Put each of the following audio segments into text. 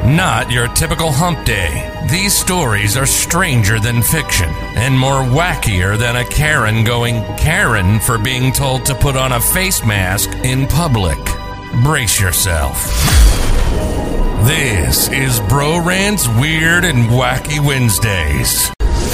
Not your typical hump day. These stories are stranger than fiction and more wackier than a Karen going Karen for being told to put on a face mask in public. Brace yourself. This is Bro Rant's Weird and Wacky Wednesdays.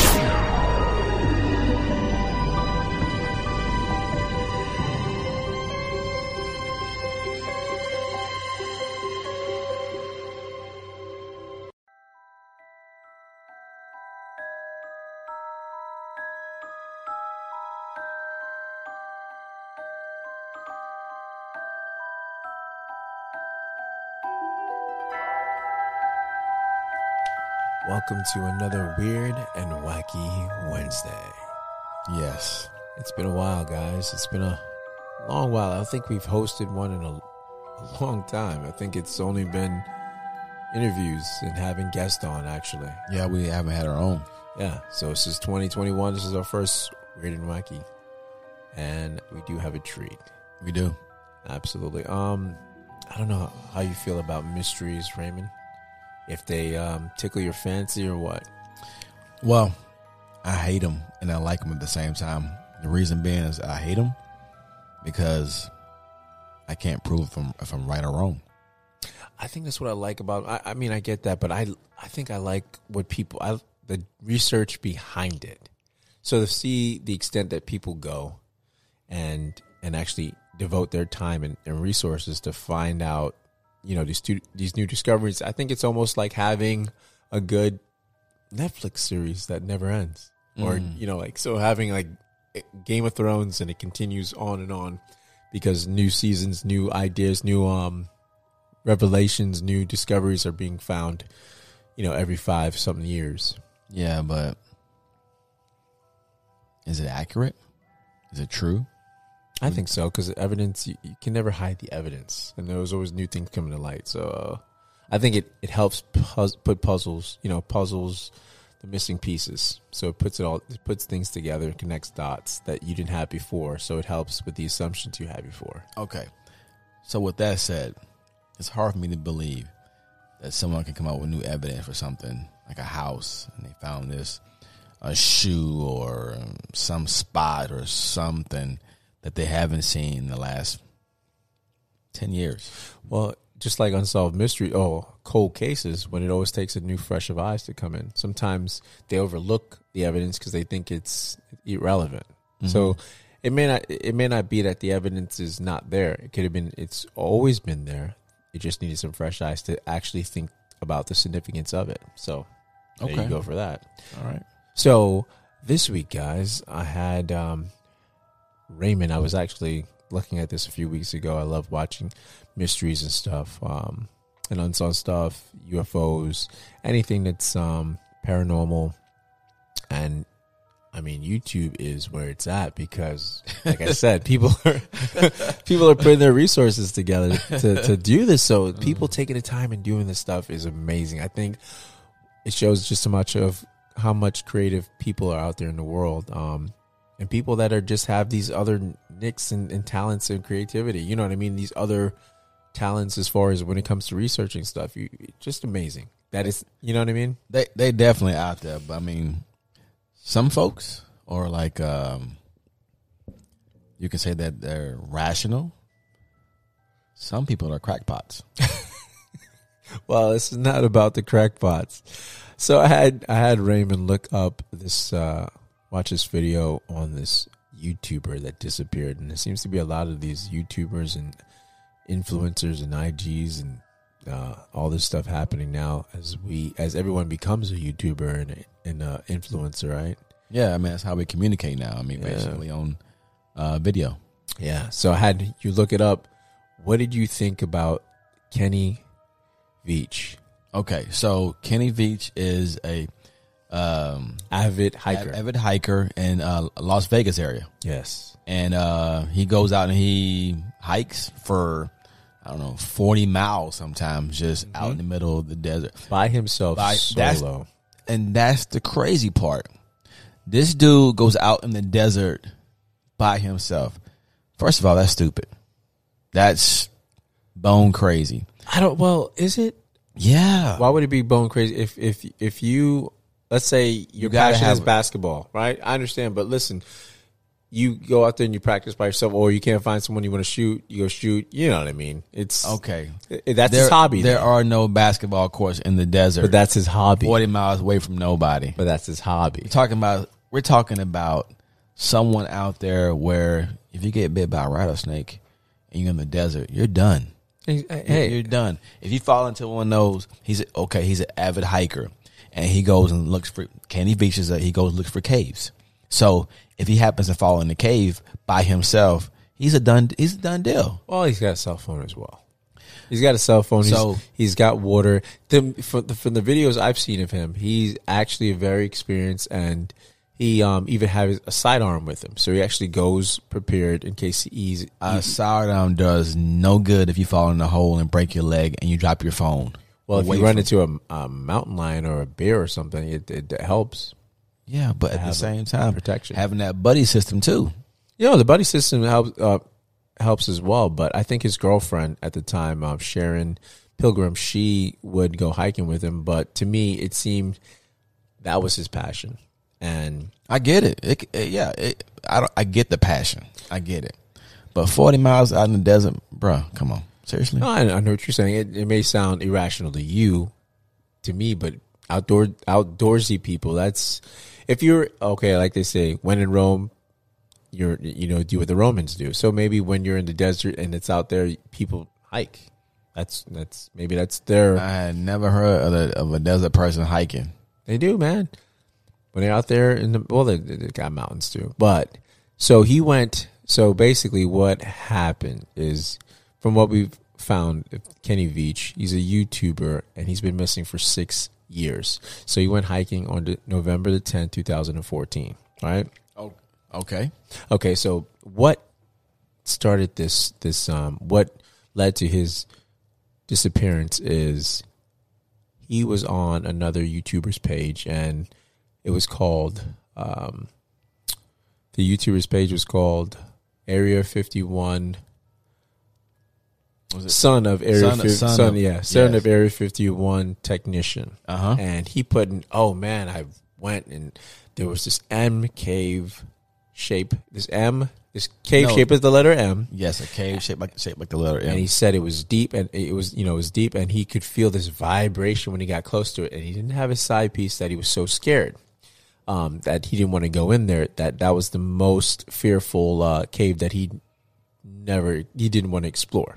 Welcome to another Weird and Wacky Wednesday. Yes. It's been a while, guys. It's been a long while. I don't think we've hosted one in a long time. I think it's only been interviews and having guests on, actually. Yeah, we haven't had our own. Yeah, so this is 2021. This is our first Weird and Wacky. And we do have a treat. We do. Absolutely. I don't know how you feel about mysteries, Raymond. If they tickle your fancy or what? Well, I hate them and I like them at the same time. The reason being is I hate them because I can't prove if I'm right or wrong. I think that's what I like about. I mean, I get that, but I think I like what the research behind it. So to see the extent that people go and actually devote their time and resources to find out, you know, these new discoveries. I think it's almost like having a good Netflix series that never ends, or you know, like so having like Game of Thrones and it continues on because new seasons, new ideas, new revelations, new discoveries are being found, you know, every 5-something years. Yeah, but is it accurate? Is it true? I think so, because evidence, you can never hide the evidence, and there's always new things coming to light. So I think it helps put puzzles, the missing pieces. So it puts things together, connects dots that you didn't have before. So it helps with the assumptions you had before. Okay. So with that said, it's hard for me to believe that someone can come up with new evidence for something like a house, and they found a shoe or some spot or something that they haven't seen in the last 10 years. Well, just like unsolved mystery, cold cases, when it always takes a new fresh of eyes to come in. Sometimes they overlook the evidence because they think it's irrelevant. Mm-hmm. So it may not be that the evidence is not there. It could have been, it's always been there. It just needed some fresh eyes to actually think about the significance of it. So there you go for that. All right. So this week, guys, I had Raymond. I was actually looking at this a few weeks ago. I love watching mysteries and stuff, and unsolved stuff, UFOs, anything that's paranormal. And I mean, YouTube is where it's at because, like I said, people are putting their resources together to do this. So people taking the time and doing this stuff is amazing. I think it shows just how much creative people are out there in the world. And people that are just have these other nicks and talents and creativity. You know what I mean? These other talents as far as when it comes to researching stuff. Just amazing. That is, you know what I mean? They definitely out there. But I mean, some folks are like, you can say that they're rational. Some people are crackpots. Well, this is not about the crackpots. So I had Raymond look up this, watch this video on this YouTuber that disappeared, and there seems to be a lot of these YouTubers and influencers and IGs and all this stuff happening now as everyone becomes a YouTuber and influencer, right? Yeah, I mean that's how we communicate now. I mean, basically on video. Yeah. So I had you look it up. What did you think about Kenny Veach? Okay, so Kenny Veach is a avid hiker in Las Vegas area. Yes. And he goes out and he hikes for, I don't know, 40 miles sometimes, just out in the middle of the desert. By himself, solo. That's the crazy part. This dude goes out in the desert by himself. First of all, that's stupid. That's bone crazy. Is it? Yeah. Why would it be bone crazy if you, let's say your gotta passion is have- basketball, right? I understand, but listen, you go out there and you practice by yourself, or you can't find someone you want to shoot, you go shoot. You know what I mean? It's Okay. That's his hobby. There then. are no basketball courts in the desert. But that's his hobby. 40 miles away from nobody. But that's his hobby. We're talking about someone out there where if you get bit by a rattlesnake and you're in the desert, you're done. Hey, You're done. If you fall into one of those, he's an avid hiker, and he goes and looks for Candy Beach. He goes and looks for caves. So if he happens to fall in the cave by himself, he's a done deal. well, he's got a cell phone as well. He's got a cell phone. He's got water. From the videos I've seen of him, he's actually very experienced, and he even has a sidearm with him. So he actually goes prepared in case he's A sidearm does no good if you fall in the hole and break your leg and you drop your phone. well. If away you run from- into a mountain lion or a bear or something, it helps. Yeah, but at the same time, protection. having that buddy system too. You know, the buddy system helps as well. But I think his girlfriend at the time, Sharon Pilgrim, she would go hiking with him. But to me, it seemed that was his passion. And I get it. I get the passion. I get it. But 40 miles out in the desert, bruh, come on. Seriously? no, I know what you're saying. It may sound irrational to me, but outdoorsy people, that's, if you're, okay, like they say, when in Rome, do what the Romans do. So maybe when you're in the desert and it's out there, people hike. That's their, I had never heard of a desert person hiking. they do, man. When they're out there they got mountains too. But so he went. So basically, what happened is, from what we've found, Kenny Veach, he's a YouTuber and he's been missing for 6 years. So he went hiking on November the 10th, 2014. Right? Oh, okay. Okay. So what started this? What led to his disappearance is he was on another YouTuber's page, and it was called, the YouTuber's page was called Area 51. Was it Son of Area 51. yes. Of Area 51 technician. Uh-huh. And he put in, oh man, I went and there was this M cave shape. This cave shape is the letter M. Yes, a cave shaped like the letter M. And he said it was deep, and it was deep, and he could feel this vibration when he got close to it. And he didn't have his side piece, that he was so scared that he didn't want to go in there. That was the most fearful cave that he didn't want to explore.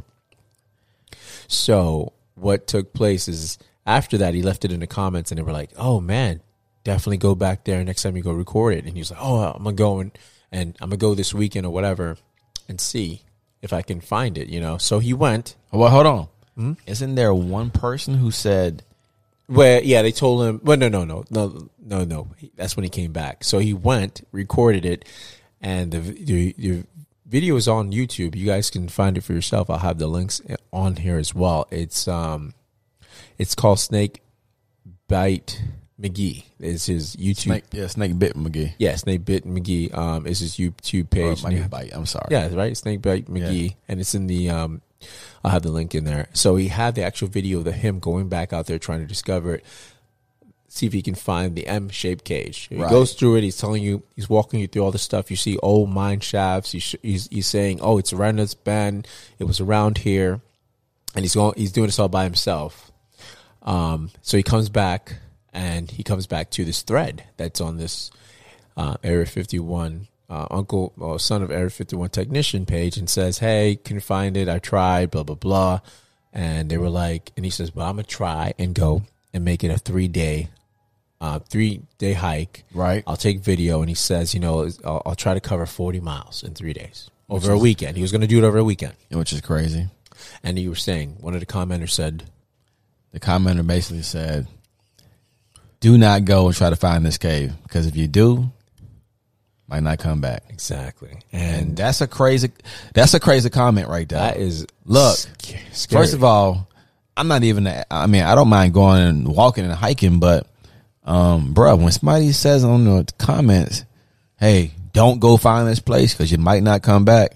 So what took place is, after that, he left it in the comments, and they were like, "Oh man, definitely go back there next time you go record it." And he was like, "Oh, I'm gonna go and I'm gonna go this weekend or whatever and see if I can find it." So he went. Well, hold on. Isn't there one person who said, Well, yeah, they told him. Well, no. That's when he came back. So he went, recorded it, and the video is on YouTube. You guys can find it for yourself. I'll have the links on here as well. It's called Snake Bite McGee. It's his YouTube. Snake Bit McGee. Yeah, Snake Bite McGee. Is his YouTube page. Or Bite. I'm sorry. Yeah, right. Snake Bite McGee, and it's in the. I'll have the link in there. So he had the actual video of him going back out there trying to discover it, see if he can find the M-shaped cage. He goes through it. He's telling you, he's walking you through all the stuff. You see old mine shafts. He's saying, "Oh, it's around this bend. It was around here," and he's doing this all by himself. So he comes back, and he comes back to this thread that's on this Area 51. Son of Area 51 technician page, and says, "Hey, can you find it? I tried, blah, blah, blah." And they were like, and he says, "Well, I'm going to try and go and make it a 3-day hike. Right. I'll take video." And he says, I'll try to cover 40 miles in 3 days over a weekend. He was going to do it over a weekend. Which is crazy. And he was saying, one of the commenters said, The commenter basically said, do not go and try to find this cave, because if you do, might not come back. exactly. And that's a crazy comment right there. That is, Look, scary. First of all, I don't mind going and walking and hiking, but bro, when somebody says on the comments, "Hey, don't go find this place because you might not come back,"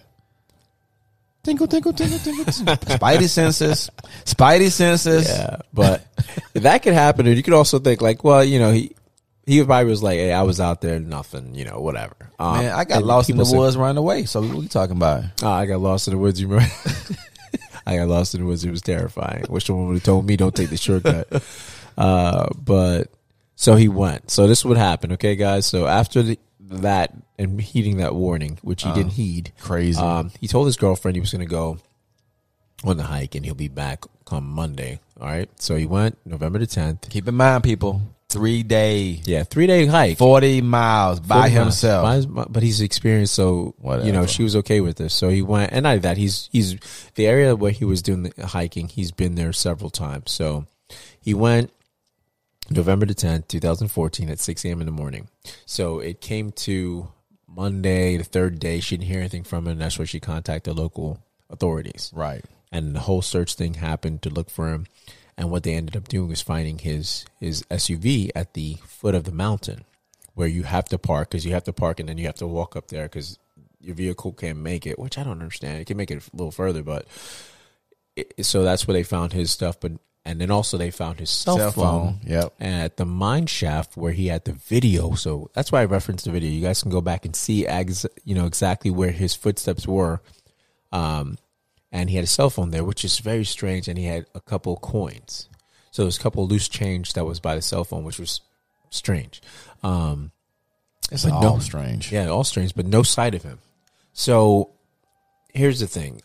tinkle, tinkle, tinkle, tinkle. Spidey senses. Yeah, but That could happen. And you could also think like, well, you know, he probably was like, hey, I was out there, nothing, you know, whatever. Man, I got lost in the woods running away. So what are you talking about? I got lost in the woods. You remember? I got lost in the woods. It was terrifying. Wish someone would have told me don't take the shortcut. But so he went. So this would happen, okay, guys. So after that and heeding that warning, which he didn't heed, crazy. He told his girlfriend he was going to go on the hike and he'll be back come Monday. All right. So he went November the 10th. Keep in mind, people, 3 day. Yeah, 3-day hike. 40 miles by himself. But he's experienced, so, Whatever. you know, she was okay with this. So he went, and not that, he's the area where he was doing the hiking, he's been there several times. So he went November the 10th, 2014 at 6 a.m. in the morning. So it came to Monday, the third day. She didn't hear anything from him, and that's where she contacted local authorities. Right. And the whole search thing happened to look for him. And what they ended up doing was finding his SUV at the foot of the mountain where you have to park, because you have to park and then you have to walk up there because your vehicle can't make it, which I don't understand. It can make it a little further, but so that's where they found his stuff. And then also they found his cell phone. Yep. At the mine shaft where he had the video. So that's why I referenced the video. You guys can go back and see exactly where his footsteps were. And he had a cell phone there, which is very strange. And he had a couple coins. So there was a couple of loose change that was by the cell phone, which was strange. It's all strange. Yeah, all strange, but no sight of him. So here's the thing.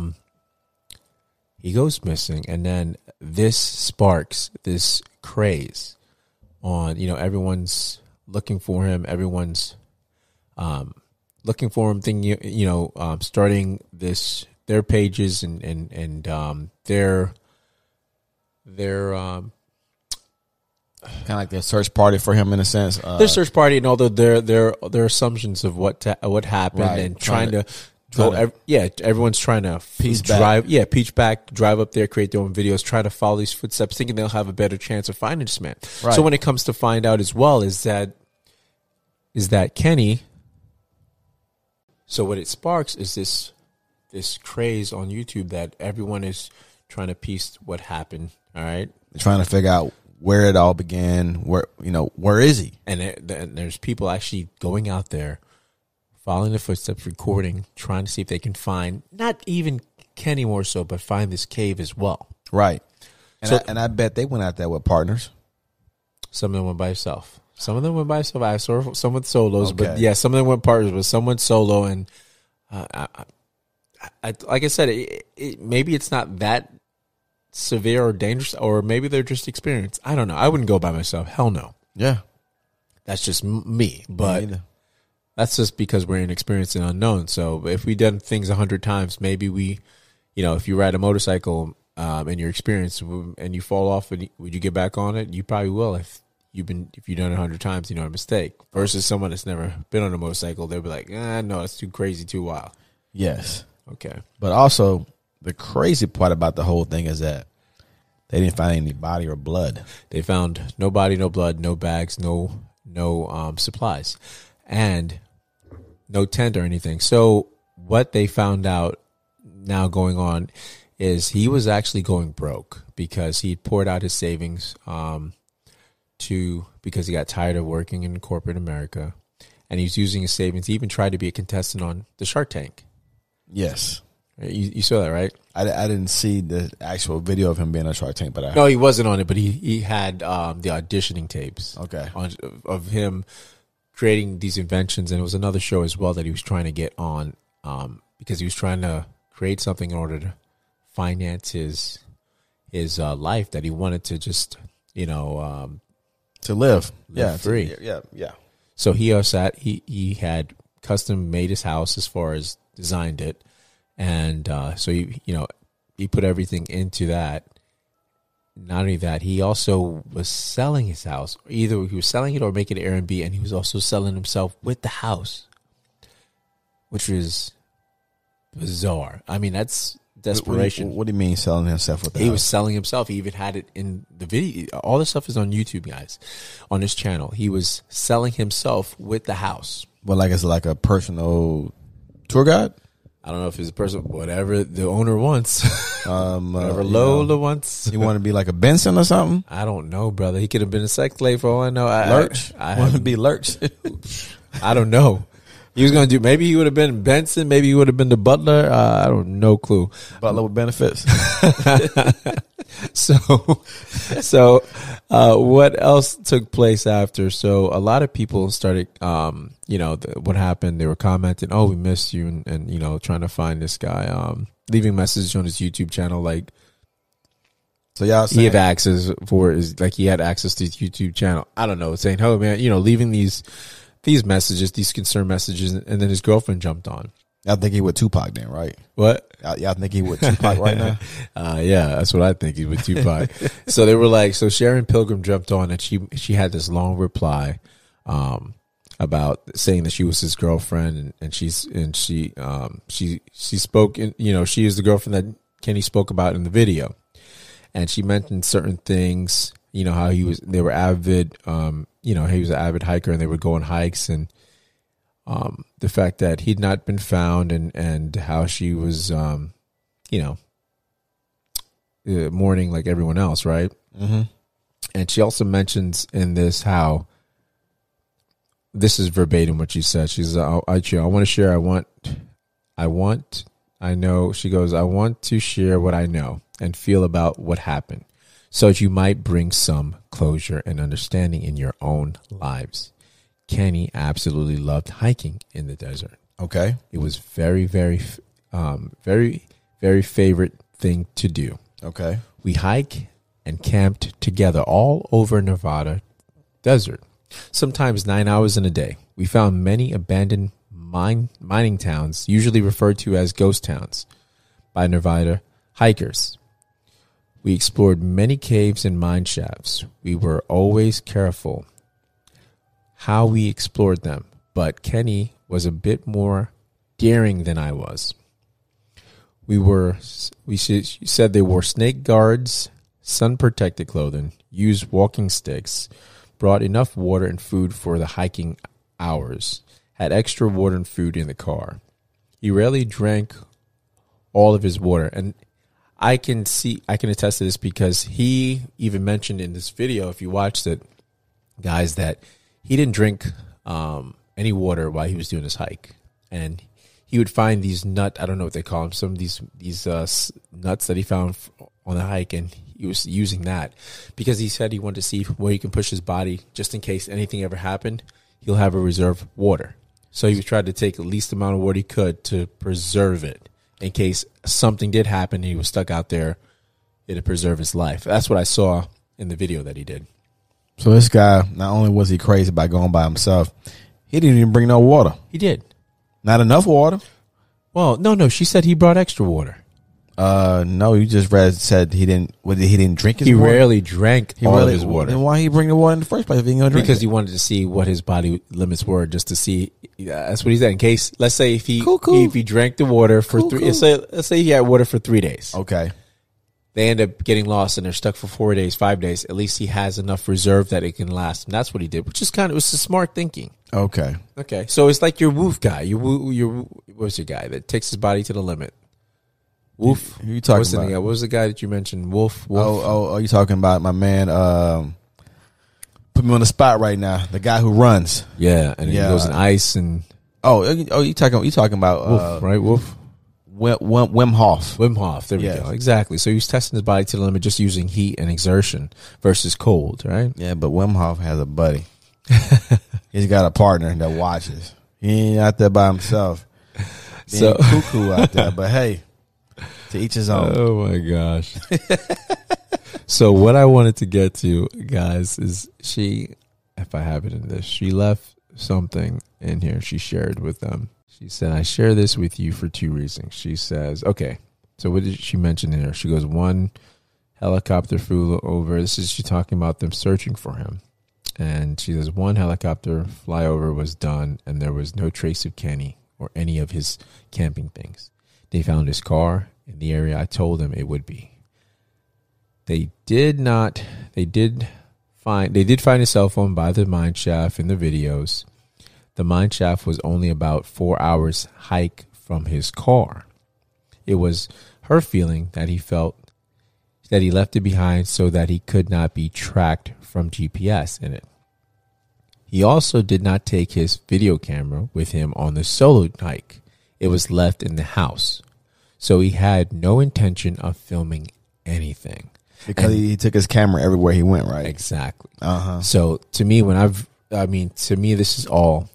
He goes missing, and then this sparks this craze on, you know, everyone's looking for him. Everyone's looking for him, thinking, you know, starting their pages and their kind of like their search party for him in a sense. Their search party and all their assumptions of what happened, right, and trying to everyone's trying to peach back, drive up there, create their own videos, try to follow these footsteps, thinking they'll have a better chance of finding this man. Right. So when it comes to find out as well is that Kenny. So what it sparks is this craze on YouTube that everyone is trying to piece what happened. All right, they're trying to figure out where it all began. Where is he? And there's people actually going out there, following the footsteps, recording, trying to see if they can find not even Kenny more so, but find this cave as well. Right. And I bet they went out there with partners. Some of them went by himself. Some of them went by himself. I saw some with solos, okay. But yeah, some of them went partners, but some went solo. And like I said, maybe it's not that severe or dangerous, or maybe they're just experienced. I don't know. I wouldn't go by myself. Hell no. Yeah. That's just me. But that's just because we're inexperienced and unknown. So if we've done things 100 times, maybe we, you know, if you ride a motorcycle and you're experienced and you fall off, would you get back on it? You probably will. If you've done it 100 times, you know, a mistake. Versus someone that's never been on a motorcycle, they'll be like, no, it's too crazy, too wild. Yes. Okay. But also, the crazy part about the whole thing is that they didn't find any body or blood. They found no body, no blood, no bags, no supplies, and no tent or anything. So what they found out now going on is he was actually going broke because he poured out his savings because he got tired of working in corporate America, and he's using his savings. He even tried to be a contestant on the Shark Tank. Yes. You saw that, right? I didn't see the actual video of him being on Shark Tank, but no, he wasn't on it. But he had the auditioning tapes. Okay. Of him creating these inventions, and it was another show as well that he was trying to get on because he was trying to create something in order to finance his life that he wanted to just to live free. Yeah. So he had custom made his house as far as designed it. And so he put everything into that. Not only that, he also was selling his house. Either he was selling it or making it Airbnb, and he was also selling himself with the house, which is bizarre. I mean, that's desperation. What do you mean selling himself with the house? He was selling himself. He even had it in the video. All this stuff is on YouTube, guys, on his channel. He was selling himself with the house. Well, like it's like a personal tour guide? I don't know if it's a person, whatever the owner wants, whatever Lola wants. He want to be like a Benson or something. I don't know, brother. He could have been a sex slave for all I know. Lurch. I want to be Lurch. I don't know. He was going to do, maybe he would have been Benson. Maybe he would have been the butler. I don't no clue. Butler with benefits. So what else took place after? So a lot of people started, what happened? They were commenting, "Oh, we missed you," and trying to find this guy, leaving messages on his YouTube channel, like. So y'all saying, he had access he had access to his YouTube channel. I don't know, saying, "Oh man," leaving these messages, these concern messages, and then his girlfriend jumped on. Y'all think he with Tupac then, right? What? Y'all think he with Tupac right now? Yeah, that's what I think. He's with Tupac. So they were like, so Sharon Pilgrim jumped on, and she had this long reply, about saying that she was his girlfriend, and she spoke in, she is the girlfriend that Kenny spoke about in the video, and she mentioned certain things, how they were avid, he was an avid hiker, and they would go on hikes, and the fact that he'd not been found, and how she was, mourning like everyone else, right? Mm-hmm. And she also mentions in this how, this is verbatim what she said. She's, I want to share. She goes, I want to share what I know and feel about what happened, so that you might bring some closure and understanding in your own lives. Kenny absolutely loved hiking in the desert. Okay. It was very, very, very, very favorite thing to do. Okay. We hike and camped together all over Nevada desert, sometimes 9 hours in a day. We found many abandoned mining towns, usually referred to as ghost towns by Nevada hikers. We explored many caves and mine shafts. We were always careful how we explored them, but Kenny was a bit more daring than I was. She said they wore snake guards, sun-protected clothing, used walking sticks, brought enough water and food for the hiking hours, had extra water and food in the car. He rarely drank all of his water, and I can attest to this because he even mentioned in this video, if you watched it, guys, that he didn't drink any water while he was doing his hike, and he would find these I don't know what they call them, some of these nuts that he found on the hike, and he was using that because he said he wanted to see where he can push his body just in case anything ever happened. He'll have a reserve water, so he was trying to take the least amount of water he could to preserve it in case something did happen and he was stuck out there. It'd preserve his life. That's what I saw in the video that he did. So this guy, not only was he crazy by going by himself, he didn't even bring no water. He did. Not enough water? Well, no. She said he brought extra water. No, you just said he didn't drink his water? He rarely drank all of his water. Then why he bring the water in the first place if he ain't going to drink Because it? he wanted to see what his body limits were, just to see. That's what he said. In case, let's say if he drank the water for let's say he had water for 3 days. Okay. They end up getting lost and they're stuck for 4 days, 5 days. At least he has enough reserve that it can last. And that's what he did, which is it was a smart thinking. Okay. So it's like your Woof guy. What's your guy that takes his body to the limit? Woof. Who you talking about? What was the guy that you mentioned? Wolf. Oh, you talking about my man, put me on the spot right now. The guy who runs. Yeah. And he goes in ice and. You talking about, Wolf, right? Wolf. Wim Hof. Wim Hof, there we go. Exactly. So he's testing his body to the limit just using heat and exertion versus cold, right? Yeah, but Wim Hof has a buddy. He's got a partner that watches. He ain't out there by himself. Being cuckoo out there. But hey, to each his own. Oh my gosh. So what I wanted to get to, guys, is if I have it in this, she left something in here she shared with them. She said, I share this with you for 2 reasons. She says, okay, so what did she mention in there? She goes, one helicopter flew over. She's talking about them searching for him. And she says, one helicopter flyover was done, and there was no trace of Kenny or any of his camping things. They found his car in the area I told them it would be. They did find his cell phone by the mine shaft in the videos. The mine shaft was only about 4 hours hike from his car. It was her feeling that he felt that he left it behind so that he could not be tracked from GPS in it. He also did not take his video camera with him on the solo hike. It was left in the house. So he had no intention of filming anything. Because he took his camera everywhere he went, right? Exactly. Uh-huh. So to me, to me, this is all,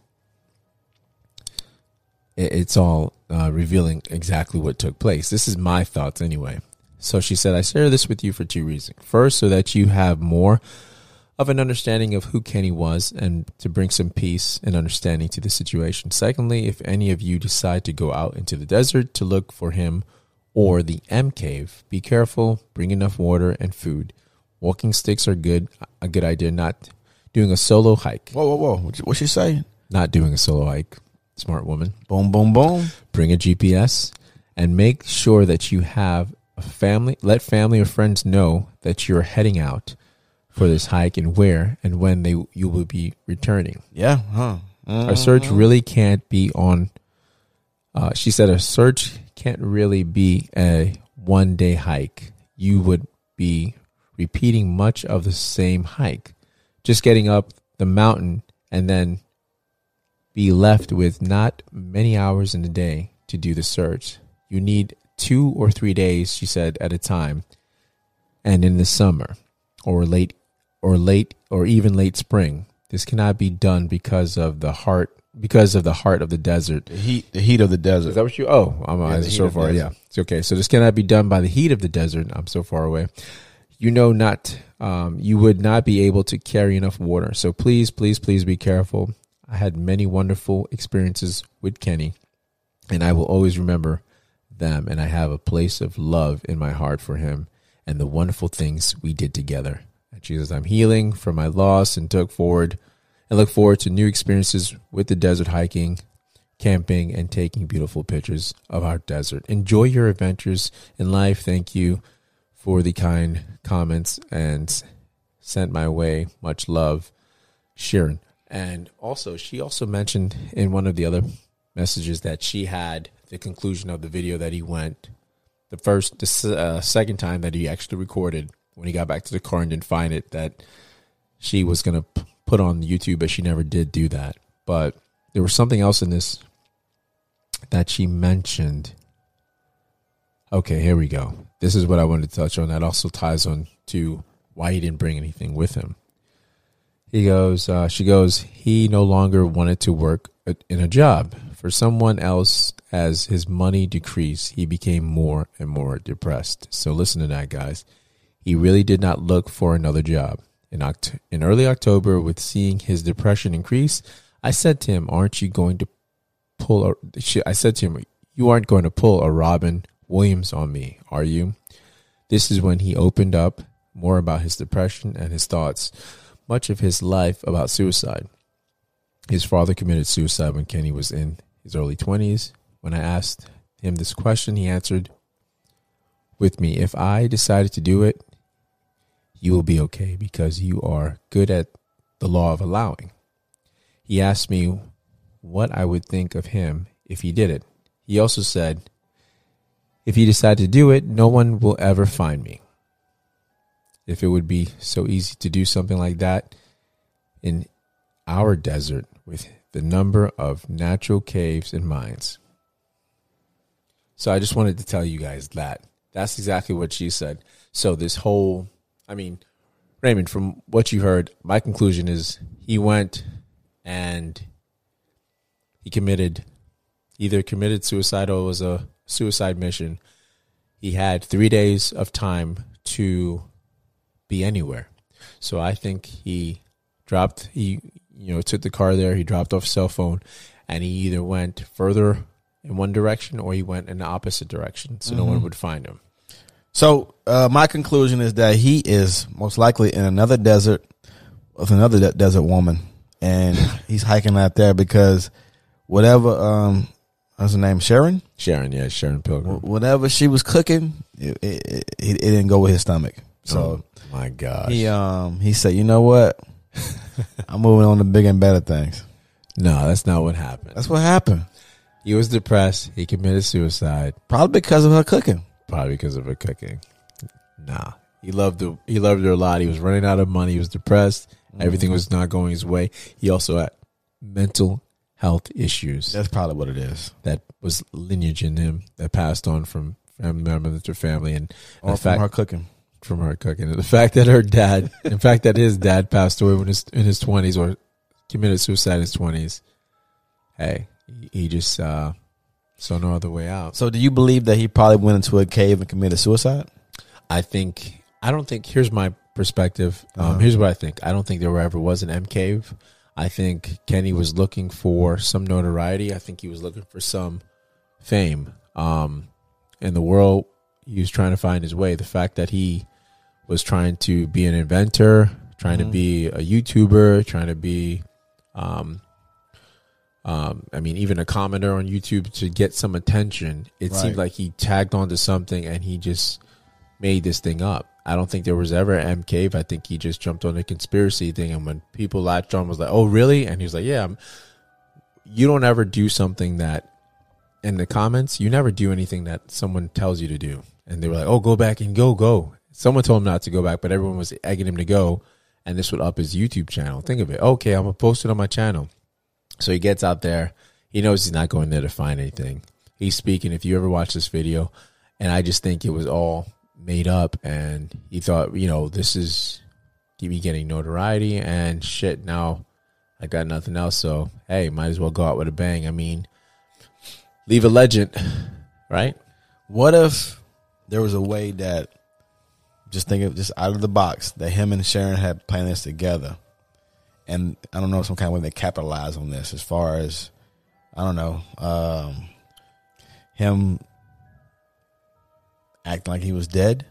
it's all revealing exactly what took place. This is my thoughts anyway. So she said, I share this with you for two reasons. First, so that you have more of an understanding of who Kenny was and to bring some peace and understanding to the situation. Secondly, if any of you decide to go out into the desert to look for him or the M Cave, be careful, bring enough water and food. Walking sticks are a good idea, not doing a solo hike. Whoa. What's she saying? Not doing a solo hike. Smart woman. Boom, boom, boom. Bring a GPS and make sure that you have a family. Let family or friends know that you're heading out for this hike and where and when you will be returning. Yeah. Huh. A search really can't be on. She said a search can't really be a one-day hike. You would be repeating much of the same hike, just getting up the mountain and then be left with not many hours in the day to do the search. You need 2 or 3 days, she said, at a time. And in the summer or even late spring, this cannot be done because of the heart of the desert. The heat of the desert. Is that what you? Oh, I'm so far. Yeah, it's okay. So this cannot be done by the heat of the desert. I'm so far away. You would not be able to carry enough water. So please be careful. I had many wonderful experiences with Kenny, and I will always remember them. And I have a place of love in my heart for him and the wonderful things we did together. And Jesus, I'm healing from my loss and look forward to new experiences with the desert hiking, camping, and taking beautiful pictures of our desert. Enjoy your adventures in life. Thank you for the kind comments and sent my way. Much love, Sharon. And also, she also mentioned in one of the other messages that she had the conclusion of the video that he went the second time that he actually recorded when he got back to the car and didn't find it, that she was going to put on YouTube, but she never did do that. But there was something else in this that she mentioned. Okay, here we go. This is what I wanted to touch on. That also ties on to why he didn't bring anything with him. She goes, he no longer wanted to work in a job for someone else. As his money decreased, he became more and more depressed. So listen to that, guys. He really did not look for another job. In early October, with seeing his depression increase, I said to him, you aren't going to pull a Robin Williams on me, are you? This is when he opened up more about his depression and his thoughts, much of his life about suicide. His father committed suicide when Kenny was in his early 20s. When I asked him this question, he answered with me, if I decided to do it, you will be okay because you are good at the law of allowing. He asked me what I would think of him if he did it. He also said, if he decided to do it, no one will ever find me. If it would be so easy to do something like that in our desert with the number of natural caves and mines. So I just wanted to tell you guys that. That's exactly what she said. So this whole, Raymond, from what you heard, my conclusion is he went and he either committed suicide or it was a suicide mission. He had 3 days of time to be anywhere. So I think he took the car there, he dropped off his cell phone, and he either went further in one direction or he went in the opposite direction, so no one would find him. So my conclusion is that he is most likely in another desert with another desert woman, and he's hiking out there because whatever, what's her name, Sharon? Sharon, yeah, Sharon Pilgrim. Whatever she was cooking, it didn't go with his stomach. So my gosh, he said, you know what? I'm moving on to bigger and better things. No, that's not what happened. That's what happened. He was depressed. He committed suicide. Probably because of her cooking. Probably because of her cooking. Nah. He loved her a lot. He was running out of money. He was depressed. Everything was not going his way. He also had mental health issues. That's probably what it is. That was lineage in him that passed on from family member to family. And Or from her cooking. From her cooking. And the fact that his dad passed away in his 20s or committed suicide in his 20s. Hey, he just saw no other way out. So do you believe that he probably went into a cave and committed suicide? Here's my perspective. Here's what I think. I don't think there ever was an M cave. I think Kenny was looking for some notoriety. I think he was looking for some fame. In the world, he was trying to find his way. The fact that he was trying to be an inventor, trying to be a YouTuber, trying to be, even a commenter on YouTube to get some attention. It seemed like he tagged onto something and he just made this thing up. I don't think there was ever an M cave. I think he just jumped on the conspiracy thing. And when people latched on, was like, "Oh, really?" And he was like, "Yeah." You don't ever do something that, in the comments, you never do anything that someone tells you to do. And they were like, "Oh, go back and go." Someone told him not to go back, but everyone was egging him to go. And this would up his YouTube channel. Think of it. Okay, I'm going to post it on my channel. So he gets out there. He knows he's not going there to find anything. He's speaking. If you ever watch this video, and I just think it was all made up, and he thought, this is me getting notoriety and shit. Now I got nothing else. So, hey, might as well go out with a bang. I mean, leave a legend, right? What if there was a way that, just think of just out of the box, that him and Sharon had planned this together, and I don't know, some kind of way they capitalize on this, as far as, I don't know, him acting like he was dead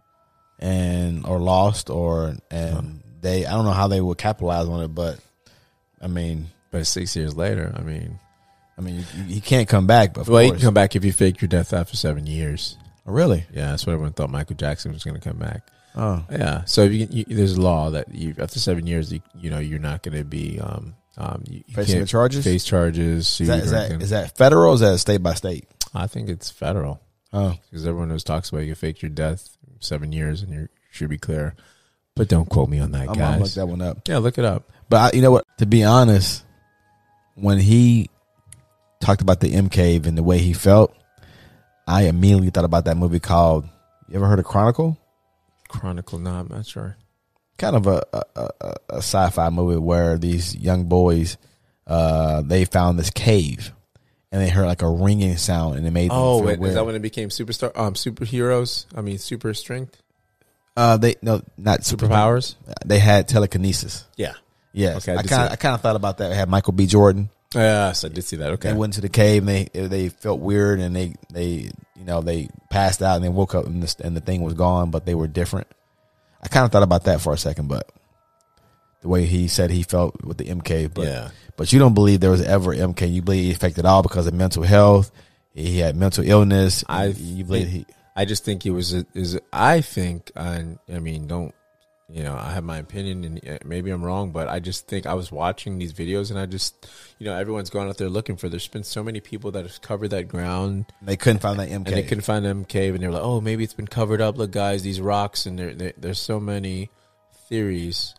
or lost, I don't know how they would capitalize on it, but I mean, but 6 years later, I mean, he can't come back. But he can come back if you fake your death after 7 years. Oh, really? Yeah, that's what everyone thought Michael Jackson was going to come back. Oh, yeah. So there's a law that after 7 years, you're not going to be facing the charges. Face charges. Is that federal? Or is that state by state? I think it's federal. Oh, because everyone always talks about you faked your death 7 years and you should be clear. But don't quote me on that, guys. I'm gonna look that one up. Yeah, look it up. But you know what? To be honest, when he talked about the M cave and the way he felt, I immediately thought about that movie called, you ever heard of Chronicle? Chronicle? No, I'm not sure. Kind of a sci-fi movie where these young boys, they found this cave and they heard like a ringing sound and it made them feel weird. Is that when it became superheroes? I mean, super strength? Not superpowers. They had telekinesis. Yeah. Yes. Okay, I kind of thought about that. It had Michael B. Jordan. Yes, I did see that. Okay. They went to the cave and they felt weird and they passed out and they woke up and the thing was gone, but they were different. I kind of thought about that for a second, but the way he said he felt with the M cave, but you don't believe there was ever M cave. You believe he affected all because of mental health. He had mental illness. I just think it was. I think, and I mean, I have my opinion, and maybe I'm wrong, but I just think I was watching these videos, and I just, everyone's going out there looking for. There's been so many people that have covered that ground. They couldn't find that M cave. And they couldn't find the M cave, and they were like, "Oh, maybe it's been covered up. Look, guys, these rocks." And there's so many theories.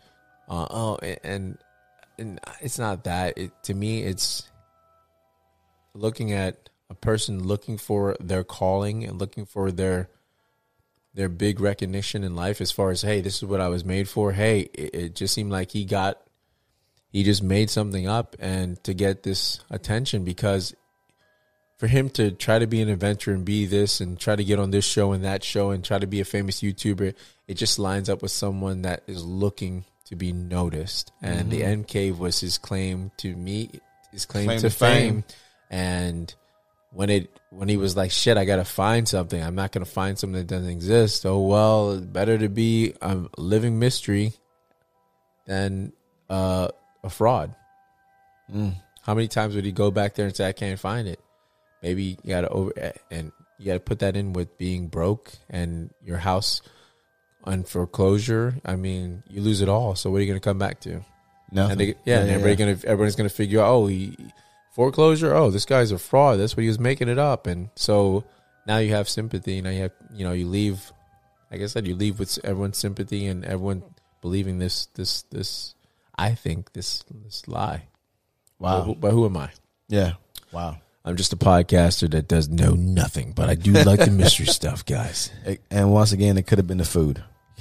And it's not that. To me, it's looking at a person looking for their calling and looking for their big recognition in life, as far as, hey, this is what I was made for. Hey, it just seemed like he just made something up and to get this attention, because for him to try to be an inventor and be this and try to get on this show and that show and try to be a famous YouTuber, it just lines up with someone that is looking to be noticed. And the M cave was his claim to fame. And when he was like, shit, I got to find something. I'm not going to find something that doesn't exist. Oh, well, it's better to be a living mystery than a fraud. How many times would he go back there and say, I can't find it? Maybe you got to put that in with being broke and your house on foreclosure. I mean, you lose it all. So what are you going to come back to? Nothing. And everybody's going to figure out, foreclosure. Oh, this guy's a fraud. That's what he was making it up. And so now you have sympathy. Now you have, you leave. Like I said, you leave with everyone's sympathy and everyone believing this. I think this lie. Wow. But who am I? Yeah. Wow. I'm just a podcaster that does know nothing, but I do like the mystery stuff, guys. And once again, it could have been the food.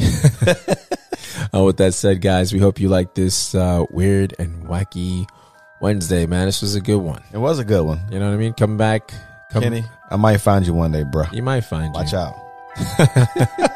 With that said, guys, we hope you like this weird and wacky Wednesday, man. This was a good one. It was a good one. You know what I mean? Come back. Kenny, I might find you one day, bro. You might find Watch you. out.